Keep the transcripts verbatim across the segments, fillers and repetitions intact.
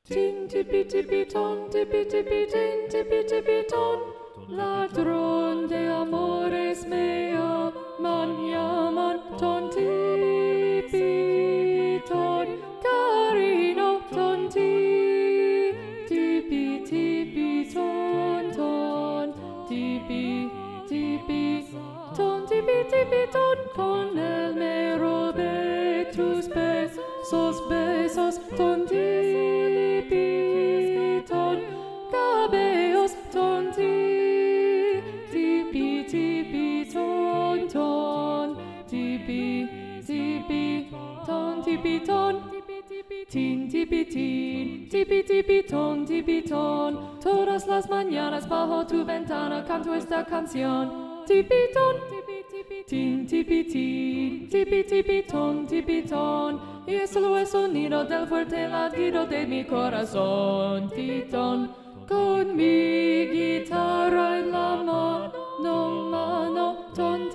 Tin tipi tipi ton, tipi tipi tin, tipi tipi ton. Ladrón de amores mea, man llaman ton tipi ton. Carino ton ti, tipi tipi ton ton. Tipi tipi ton, tipi tipi ton. Con el me robé tus besos, besos ton tipi ton. Cabellos ton ti, tipi tipi ton ton. Tipi tipi ton, tipi ton. Tin tipi tin, tipi tipi ton, tipi ton. Todas las mañanas bajo tu ventana canto esta canción. Tipi ton, tin tipi tin, tipi tipi ton, tipi ton. Y es solo el sonido del fuerte latido de mi corazón. Titon, con mi guitarra en la mano, mano, ton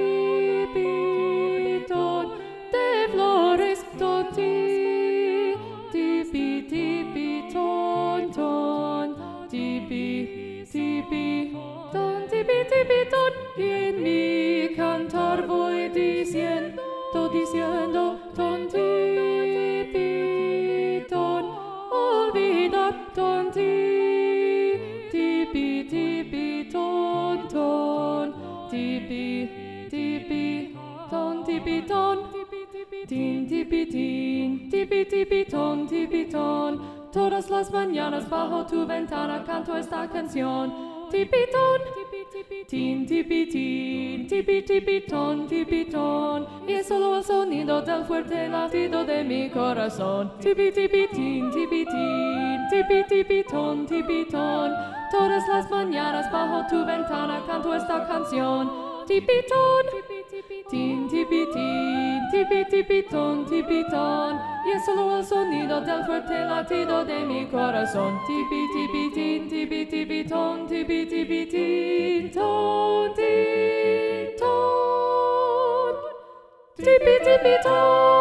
tipi ton. De flores ton ti, tipi tipi ton ton. Tipi tipi ton, tipi tipi ton. Y en mi cantar voy diciendo, diciendo ton tipi ton. Olvidar ton ti, tipi tipi ton ton. Tipi tipi ton, tipi ton. Tin tipi tin, tipi tipi ton, tipi ton. Todas las mañanas bajo tu ventana canto esta canción. Tipi ton, tin tipi tin, tipi tipi ton, tipi ton. Y es solo el sonido del fuerte latido de mi corazón. Tipi tipi tin, tipi tin, tipi tipi ton, tipi ton. Todas las mañanas bajo tu ventana canto esta canción. Tipi ton, tin tipi tin, tipi tipi ton, tipi ton. Y es solo el sonido del fuerte latido de mi corazón. Tipi tipi tin, tipi tipi ton, tipi tipi tin, ton, tin, ton. Tipi tipi ton.